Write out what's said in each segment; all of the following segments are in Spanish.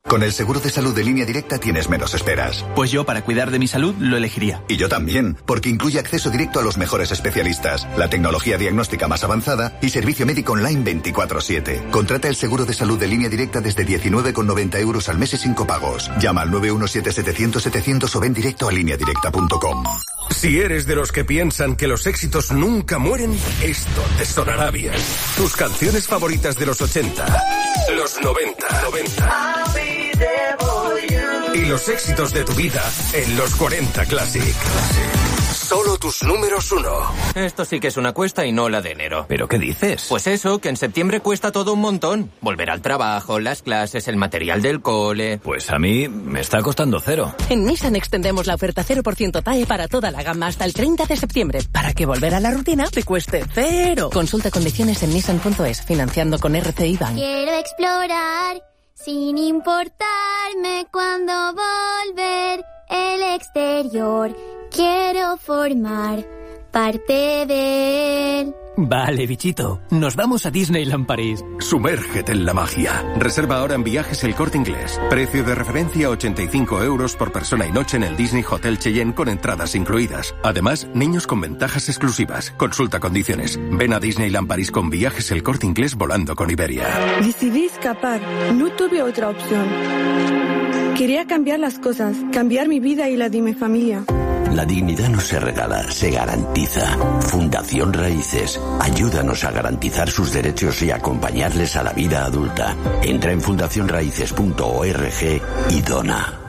Con el seguro de salud de Línea Directa tienes menos esperas. Pues yo, para cuidar de mi salud, lo elegiría. Y yo también, porque incluye acceso directo a los mejores especialistas, la tecnología diagnóstica más avanzada y servicio médico online 24/7. Contrata el seguro de salud de Línea Directa desde 19,90 € al mes y sin copagos. Llama al 917-700-700 o ven directo a lineadirecta.com. Si eres de los que piensan que los éxitos nunca mueren, esto te sonará bien. Tus canciones favoritas de los 80, los 90. Y los éxitos de tu vida en los 40 Classic. Solo tus números 1. Esto sí que es una cuesta y no la de enero. ¿Pero qué dices? Pues eso, que en septiembre cuesta todo un montón. Volver al trabajo, las clases, el material del cole... Pues a mí me está costando 0. En Nissan extendemos la oferta 0% TAE para toda la gama hasta el 30 de septiembre, para que volver a la rutina te cueste 0. Consulta condiciones en Nissan.es, financiando con RCI Bank. Quiero explorar sin importarme cuándo volver el exterior. Quiero formar parte de él. Vale, bichito. Nos vamos a Disneyland París. Sumérgete en la magia. Reserva ahora en Viajes El Corte Inglés. Precio de referencia 85 € por persona y noche en el Disney Hotel Cheyenne con entradas incluidas. Además, niños con ventajas exclusivas. Consulta condiciones. Ven a Disneyland París con Viajes El Corte Inglés volando con Iberia. Decidí escapar. No tuve otra opción. Quería cambiar las cosas, cambiar mi vida y la de mi familia. La dignidad no se regala, se garantiza. Fundación Raíces. Ayúdanos a garantizar sus derechos y acompañarles a la vida adulta. Entra en fundacionraices.org y dona.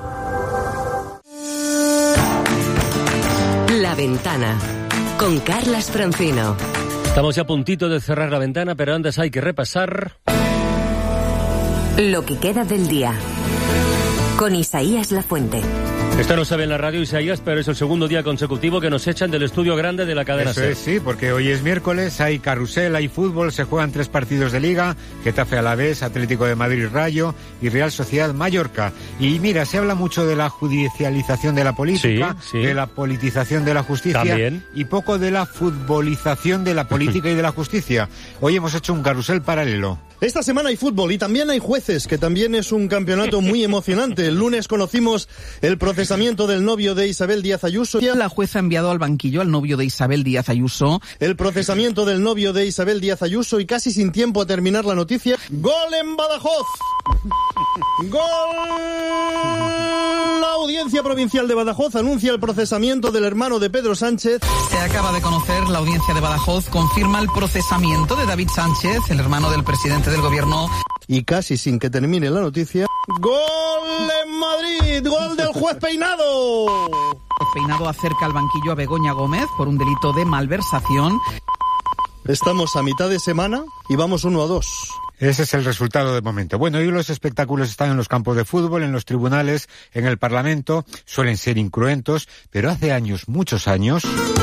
La Ventana, con Carlas Francino. Estamos ya a puntito de cerrar la ventana, pero antes hay que repasar... Lo que queda del día. Con Isaías Lafuente. Esto no sabe en la radio, Isaías, pero es el segundo día consecutivo que nos echan del estudio grande de la cadena Eso SER. es, sí, porque hoy es miércoles, hay carrusel, hay fútbol, se juegan 3 partidos de Liga, Getafe Alavés, Atlético de Madrid Rayo y Real Sociedad Mallorca. Y mira, se habla mucho de la judicialización de la política, sí. de la politización de la justicia También. Y poco de la futbolización de la política y de la justicia. Hoy hemos hecho un carrusel paralelo. Esta semana hay fútbol y también hay jueces, que también es un campeonato muy emocionante. El lunes conocimos el procesamiento del novio de Isabel Díaz Ayuso. La jueza ha enviado al banquillo al novio de Isabel Díaz Ayuso. El procesamiento del novio de Isabel Díaz Ayuso y casi sin tiempo a terminar la noticia. ¡Gol en Badajoz! ¡Gol! La Audiencia Provincial de Badajoz anuncia el procesamiento del hermano de Pedro Sánchez. Se acaba de conocer, la Audiencia de Badajoz confirma el procesamiento de David Sánchez, el hermano del presidente del gobierno. Y casi sin que termine la noticia, ¡gol en Madrid! ¡Gol del juez Peinado! Peinado acerca al banquillo a Begoña Gómez por un delito de malversación. Estamos a mitad de semana y vamos 1-2. Ese es el resultado de momento. Bueno, hoy los espectáculos están en los campos de fútbol, en los tribunales, en el Parlamento. Suelen ser incruentos, pero hace años, muchos años...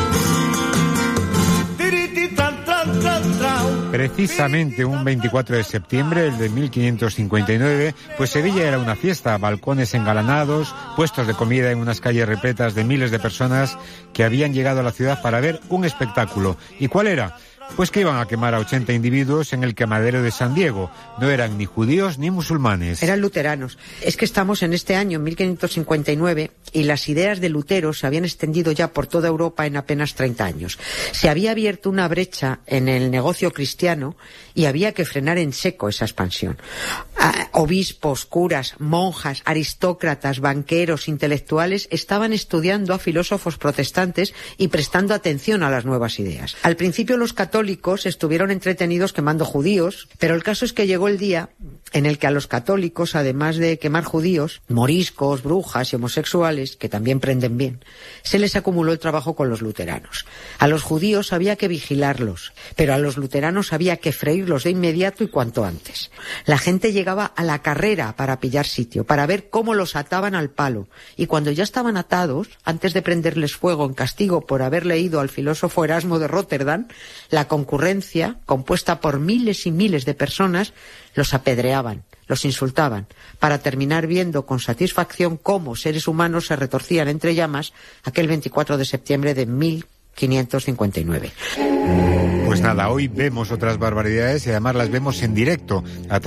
Precisamente un 24 de septiembre, el de 1559, pues Sevilla era una fiesta, balcones engalanados, puestos de comida en unas calles repletas de miles de personas que habían llegado a la ciudad para ver un espectáculo. ¿Y cuál era? Pues que iban a quemar a 80 individuos en el quemadero de San Diego. No eran ni judíos ni musulmanes. Eran luteranos. Es que estamos en este año, 1559, y las ideas de Lutero se habían extendido ya por toda Europa en apenas 30 años. Se había abierto una brecha en el negocio cristiano y había que frenar en seco esa expansión. Obispos, curas, monjas, aristócratas, banqueros, intelectuales estaban estudiando a filósofos protestantes y prestando atención a las nuevas ideas. Al principio los católicos estuvieron entretenidos quemando judíos, pero el caso es que llegó el día en el que a los católicos, además de quemar judíos, moriscos, brujas y homosexuales, que también prenden bien, se les acumuló el trabajo con los luteranos. A los judíos había que vigilarlos, pero a los luteranos había que freírlos de inmediato y cuanto antes. La gente llegaba a la carrera para pillar sitio, para ver cómo los ataban al palo, y cuando ya estaban atados, antes de prenderles fuego en castigo por haber leído al filósofo Erasmo de Rotterdam, la concurrencia, compuesta por miles y miles de personas, los apedreaban, los insultaban, para terminar viendo con satisfacción cómo seres humanos se retorcían entre llamas aquel 24 de septiembre de 1559. Pues nada, hoy vemos otras barbaridades y además las vemos en directo.